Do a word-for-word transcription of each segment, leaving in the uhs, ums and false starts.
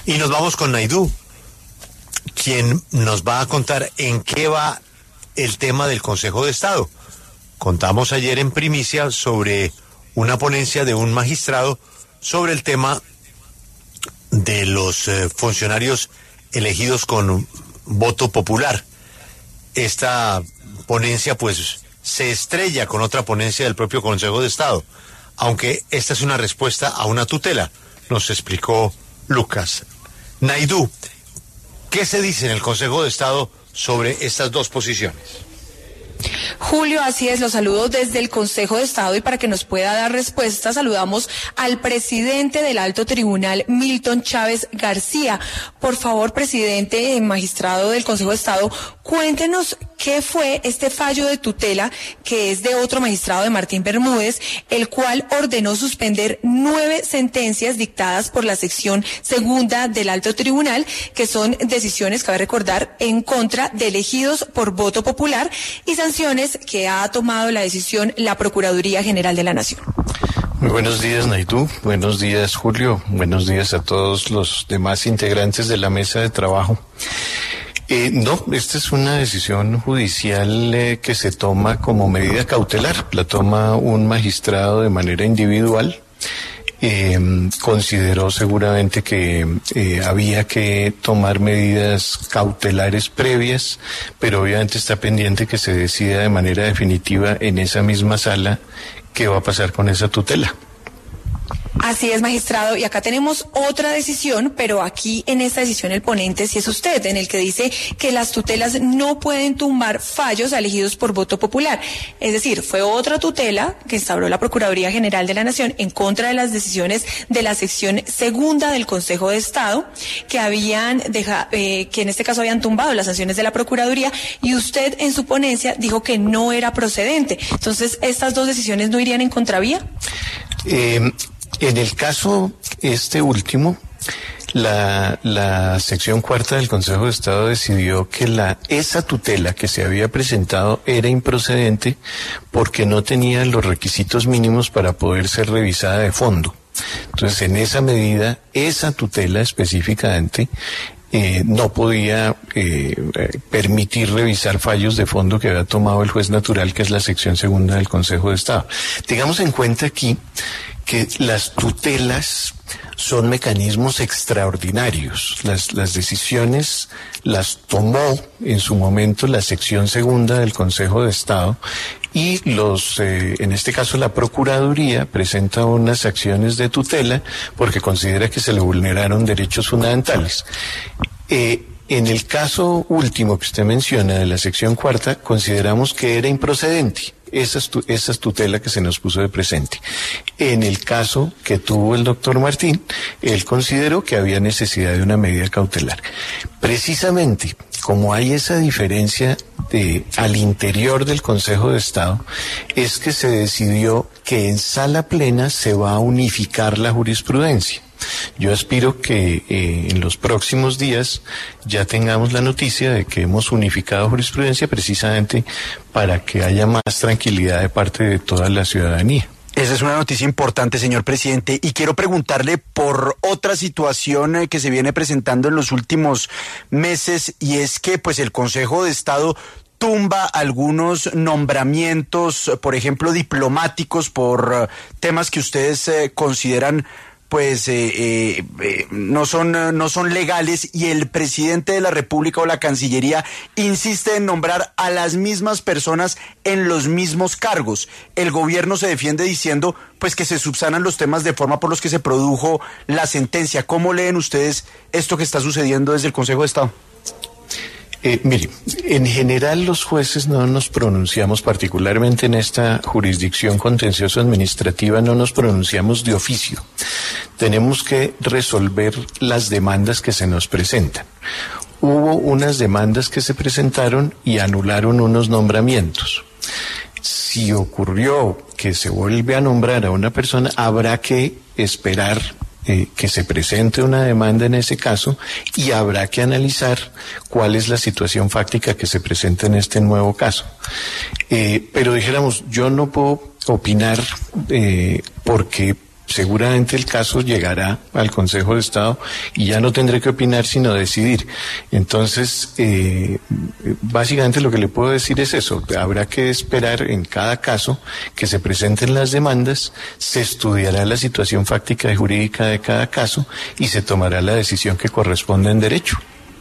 Y nos vamos con Naidoo, quien nos va a contar en qué va el tema del Consejo de Estado. Contamos ayer en primicia sobre una ponencia de un magistrado sobre el tema de los eh, funcionarios elegidos con voto popular. Esta ponencia pues se estrella con otra ponencia del propio Consejo de Estado, aunque esta es una respuesta a una tutela, nos explicó Lucas. Naidoo, ¿qué se dice en el Consejo de Estado sobre estas dos posiciones? Julio, así es, los saludo desde el Consejo de Estado y para que nos pueda dar respuesta saludamos al presidente del Alto Tribunal, Milton Chávez García. Por favor, presidente, magistrado del Consejo de Estado, cuéntenos qué fue este fallo de tutela que es de otro magistrado, de Martín Bermúdez, el cual ordenó suspender nueve sentencias dictadas por la sección segunda del Alto Tribunal, que son decisiones, cabe recordar, en contra de elegidos por voto popular y sanciones que ha tomado la decisión la Procuraduría General de la Nación. Muy buenos días, Naidoo. Buenos días, Julio. Buenos días a todos los demás integrantes de la mesa de trabajo. Eh, no, esta es una decisión judicial eh, que se toma como medida cautelar. La toma un magistrado de manera individual. Eh, consideró seguramente que eh, había que tomar medidas cautelares previas, pero obviamente está pendiente que se decida de manera definitiva en esa misma sala qué va a pasar con esa tutela. Así es, magistrado, y acá tenemos otra decisión, pero aquí en esta decisión el ponente sí es usted, en el que dice que las tutelas no pueden tumbar fallos elegidos por voto popular. Es decir, fue otra tutela que instauró la Procuraduría General de la Nación en contra de las decisiones de la sección segunda del Consejo de Estado, que habían dejado, eh, que en este caso habían tumbado las sanciones de la Procuraduría, y usted en su ponencia dijo que no era procedente. Entonces, ¿estas dos decisiones no irían en contravía? Eh... En el caso este último, la, la sección cuarta del Consejo de Estado decidió que la, esa tutela que se había presentado era improcedente porque no tenía los requisitos mínimos para poder ser revisada de fondo. Entonces, en esa medida, esa tutela específicamente Eh, no podía eh, permitir revisar fallos de fondo que había tomado el juez natural, que es la sección segunda del Consejo de Estado. Tengamos en cuenta aquí que las tutelas son mecanismos extraordinarios. Las, las decisiones las tomó en su momento la sección segunda del Consejo de Estado y los, eh, en este caso la Procuraduría presenta unas acciones de tutela porque considera que se le vulneraron derechos fundamentales. Eh, en el caso último que usted menciona de la sección cuarta, consideramos que era improcedente esa, esa tutela que se nos puso de presente. En el caso que tuvo el doctor Martín, él consideró que había necesidad de una medida cautelar. Precisamente, como hay esa diferencia de, al interior del Consejo de Estado, es que se decidió que en sala plena se va a unificar la jurisprudencia. Yo aspiro que eh, en los próximos días ya tengamos la noticia de que hemos unificado jurisprudencia precisamente para que haya más tranquilidad de parte de toda la ciudadanía. Esa es una noticia importante, señor presidente, y quiero preguntarle por otra situación que se viene presentando en los últimos meses, y es que pues el Consejo de Estado tumba algunos nombramientos, por ejemplo, diplomáticos, por uh, temas que ustedes eh, consideran pues eh, eh, eh, no son no son legales, y el presidente de la República o la Cancillería insiste en nombrar a las mismas personas en los mismos cargos. El gobierno se defiende diciendo pues que se subsanan los temas de forma por los que se produjo la sentencia. ¿Cómo leen ustedes esto que está sucediendo desde el Consejo de Estado? Eh, mire, en general los jueces no nos pronunciamos, particularmente en esta jurisdicción contencioso administrativa, no nos pronunciamos de oficio. Tenemos que resolver las demandas que se nos presentan. Hubo unas demandas que se presentaron y anularon unos nombramientos. Si ocurrió que se vuelve a nombrar a una persona, habrá que esperar Eh, que se presente una demanda en ese caso y habrá que analizar cuál es la situación fáctica que se presenta en este nuevo caso. Eh, pero dijéramos, yo no puedo opinar eh, porque seguramente el caso llegará al Consejo de Estado y ya no tendré que opinar sino decidir. Entonces, eh, básicamente lo que le puedo decir es eso. Habrá que esperar en cada caso que se presenten las demandas, se estudiará la situación fáctica y jurídica de cada caso y se tomará la decisión que corresponda en derecho.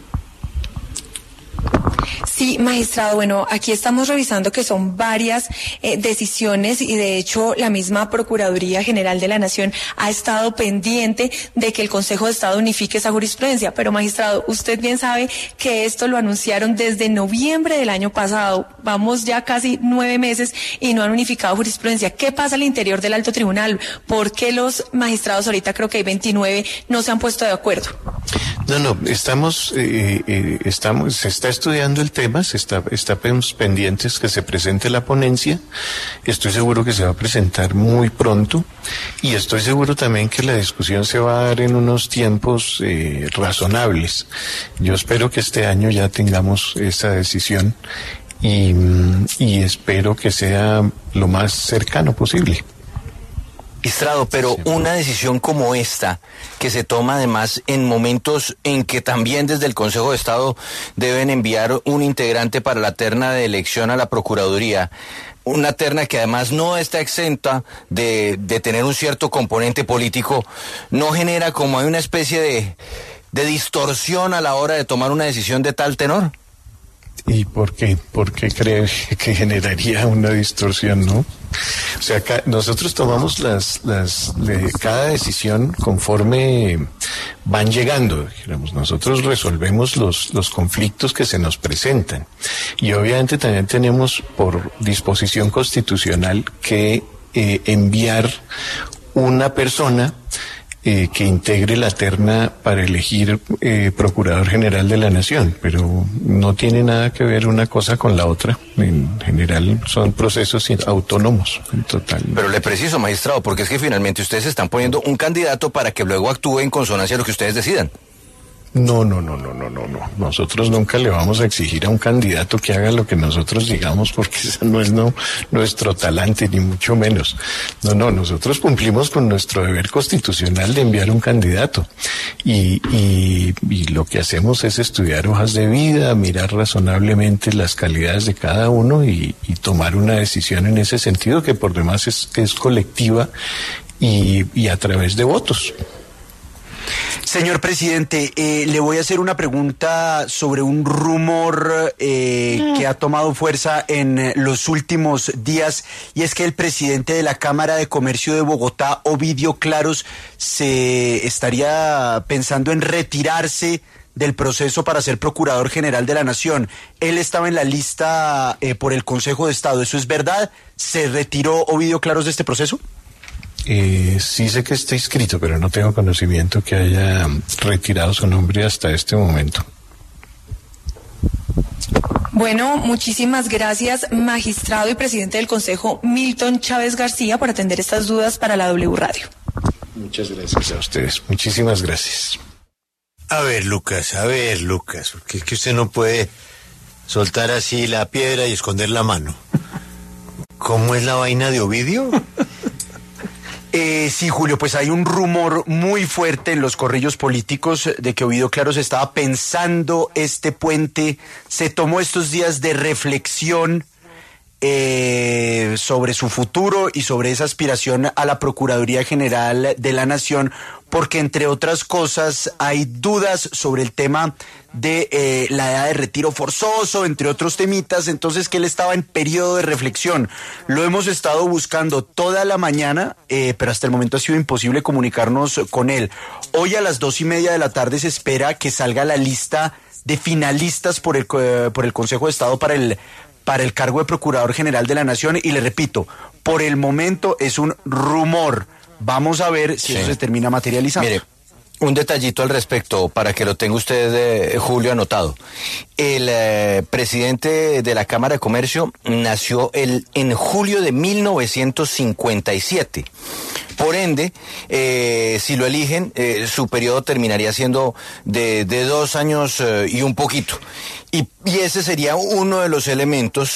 Sí, magistrado, bueno, aquí estamos revisando que son varias eh, decisiones y de hecho la misma Procuraduría General de la Nación ha estado pendiente de que el Consejo de Estado unifique esa jurisprudencia. Pero, magistrado, usted bien sabe que esto lo anunciaron desde noviembre del año pasado. Vamos ya casi nueve meses y no han unificado jurisprudencia. ¿Qué pasa al interior del Alto Tribunal? ¿Por qué los magistrados, ahorita creo que hay veintinueve, no se han puesto de acuerdo? No, no, estamos, eh, eh, estamos, se está estudiando el tema, se está, está pendientes que se presente la ponencia. Estoy seguro que se va a presentar muy pronto y estoy seguro también que la discusión se va a dar en unos tiempos eh, razonables. Yo espero que este año ya tengamos esa decisión y, y espero que sea lo más cercano posible. Magistrado, pero una decisión como esta, que se toma además en momentos en que también desde el Consejo de Estado deben enviar un integrante para la terna de elección a la Procuraduría, una terna que además no está exenta de, de tener un cierto componente político, ¿no genera como hay una especie de, de distorsión a la hora de tomar una decisión de tal tenor? ¿Y por qué? ¿Por qué cree que generaría una distorsión, no? O sea, ca- nosotros tomamos las, las, de cada decisión conforme van llegando, digamos, nosotros resolvemos los, los conflictos que se nos presentan. Y obviamente también tenemos por disposición constitucional que eh, enviar una persona Eh, que integre la terna para elegir eh, Procurador General de la Nación, pero no tiene nada que ver una cosa con la otra. En general son procesos autónomos, en total. Pero le preciso, magistrado, porque es que finalmente ustedes están poniendo un candidato para que luego actúe en consonancia a lo que ustedes decidan. No, no, no, no, no, no, no. Nosotros nunca le vamos a exigir a un candidato que haga lo que nosotros digamos, porque eso no es no, nuestro talante, ni mucho menos. No, no, nosotros cumplimos con nuestro deber constitucional de enviar un candidato. Y, y, y lo que hacemos es estudiar hojas de vida, mirar razonablemente las calidades de cada uno y, y tomar una decisión en ese sentido, que por demás es, es colectiva y, y a través de votos. Señor presidente, eh, le voy a hacer una pregunta sobre un rumor eh, que ha tomado fuerza en eh, los últimos días, y es que el presidente de la Cámara de Comercio de Bogotá, Ovidio Claros, se estaría pensando en retirarse del proceso para ser Procurador General de la Nación. Él estaba en la lista eh, por el Consejo de Estado. ¿Eso es verdad? ¿Se retiró Ovidio Claros de este proceso? Eh, sí sé que está inscrito, pero no tengo conocimiento que haya retirado su nombre hasta este momento. Bueno, muchísimas gracias, magistrado y presidente del Consejo, Milton Chávez García, por atender estas dudas para la W Radio. Muchas gracias a ustedes. Muchísimas gracias. A ver, Lucas, a ver, Lucas, porque es que usted no puede soltar así la piedra y esconder la mano. ¿Cómo es la vaina de Ovidio? Eh, sí, Julio, pues hay un rumor muy fuerte en los corrillos políticos de que Ovidio Claros estaba pensando este puente, se tomó estos días de reflexión eh, sobre su futuro y sobre esa aspiración a la Procuraduría General de la Nación, porque entre otras cosas hay dudas sobre el tema de eh, la edad de retiro forzoso, entre otros temitas, entonces que él estaba en periodo de reflexión. Lo hemos estado buscando toda la mañana, eh, pero hasta el momento ha sido imposible comunicarnos con él. Hoy a las dos y media de la tarde se espera que salga la lista de finalistas por el, eh, por el Consejo de Estado para el, para el cargo de Procurador General de la Nación, y le repito, por el momento es un rumor. Vamos a ver si sí. eso se termina materializando. Mire, un detallito al respecto para que lo tenga usted, eh, Julio, anotado. El eh, presidente de la Cámara de Comercio nació el, en julio de mil novecientos cincuenta y siete. Por ende, eh, si lo eligen, eh, su periodo terminaría siendo de, de dos años eh, y un poquito. Y, y ese sería uno de los elementos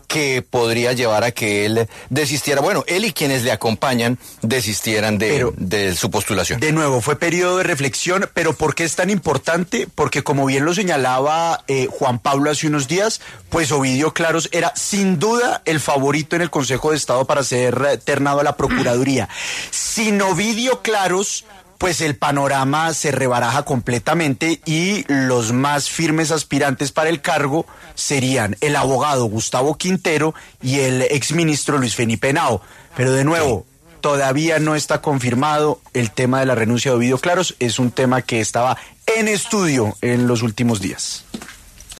que podría llevar a que él desistiera. Bueno, él y quienes le acompañan desistieran de, pero, de su postulación. De nuevo, fue periodo de reflexión, pero ¿por qué es tan importante? Porque como bien lo señalaba eh, Juan Pablo hace unos días, pues Ovidio Claros era sin duda el favorito en el Consejo de Estado para ser ternado a la Procuraduría. Sin Ovidio Claros, pues el panorama se rebaraja completamente y los más firmes aspirantes para el cargo serían el abogado Gustavo Quintero y el exministro Luis Felipe Henao. Pero de nuevo, todavía no está confirmado el tema de la renuncia de Ovidio Claros, es un tema que estaba en estudio en los últimos días.